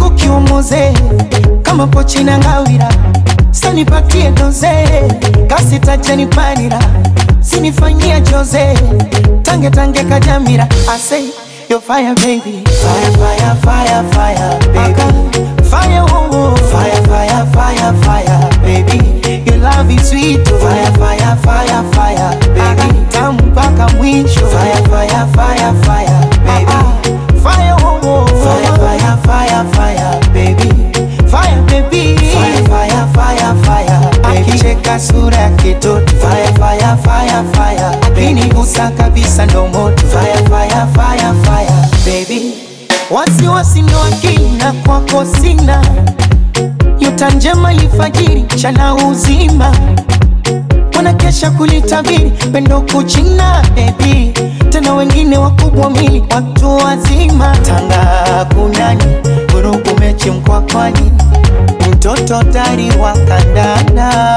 ukiwa moze kama pochi na ngawira, sanipatie doze kasi tajani panira, sinifanyia Jose tange tange kajamira. I say you're fire baby, fire fire fire fire baby, fire oh fire fire fire fire baby, your love is sweet oh. Fire fire fire fire baby, tamu mpaka mwisho. Fire fire fire fire baby, fire oh fire fire fire fire baby, fire baby, fire fire fire fire baby, akicheka sura ya kitoto. Fire fire fire fire, akinigusa kabisa ndo moto. Fire fire fire fire baby, wasiwasi ndo akina kwako sina, yuta njema ifajiri chana uzima, wanakesha kulitabiri pendo kuchina baby, tena wengine wakubwa mili watu wazima. Tanga kunani vurugu mechi mkwakwani, mtoto tari wa kandana,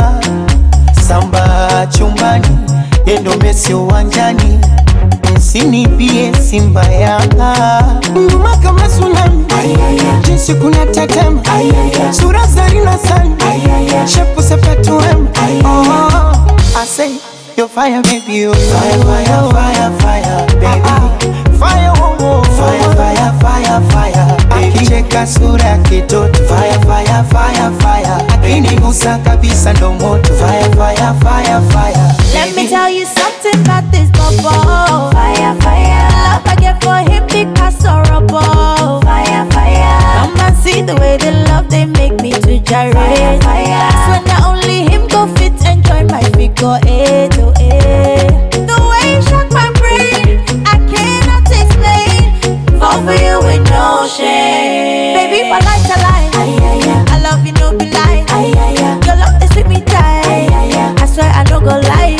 samba chumbani yendo Messi uwanjani, msinipie Simba Yanga nyuma kama tsunami, jinsi kuna tetema, sura zarina sana, shepu sepetu wema. Oh, I say you're fire baby, you're fire fire fire fire baby, fire oh fire fire fire fire baby, akicheka sura ya kitoto. Fire fire fire fire, akinigusa kabisa ndo moto. Fire fire fire fire. Let me tell you something about this bubble. Fire, fire. Love I get for him because horrible. Fire, fire. Come and see the way they love they make me to gyrate. Fire, fire. So not only him go fit enjoy my figure 8 to 8. The way you shock my brain, I cannot explain. Fall for you with no shame. Baby, my life a lie. I love you, no be lie. Your love they sweet me tight. I swear I no go lie.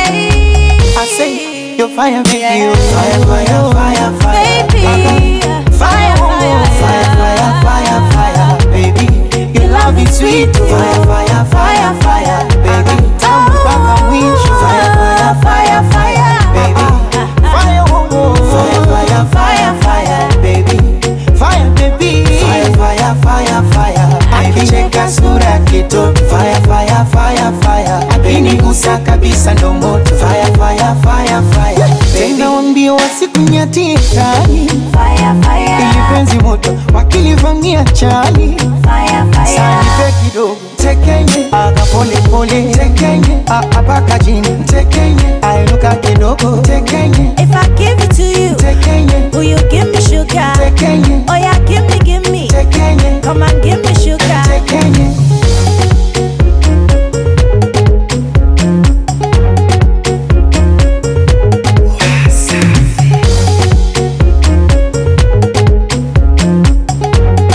I say you're fire baby, you're fire fire fire fire baby, fire fire fire fire fire baby, your love is sweet. Fire fire fire fire baby, tamu mpaka mwisho. Fire fire fire fire baby, fire oh fire fire fire fire baby, fire baby, fire fire fire fire, akicheka sura ya kitoto. Fire fire fire fire, akinigusa kabisa ndo moto. Fire fire fire fire, tena wambie wasikunyatie kali. fire, fire, ili penzi moto wakilivamia chali. fire, fire. Sanipe kidogo tekenye, aga pole pole tekenye, apaka jini tekenye, ainuka kidogo tekenye. If I give it to you, Tekenye, will you give me sugar? tekenye, Oh yeah, give me. tekenye, Come and give me sugar. tekenye.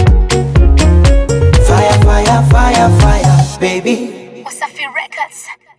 Fire, fire, fire, fire, baby. Wasafi Records.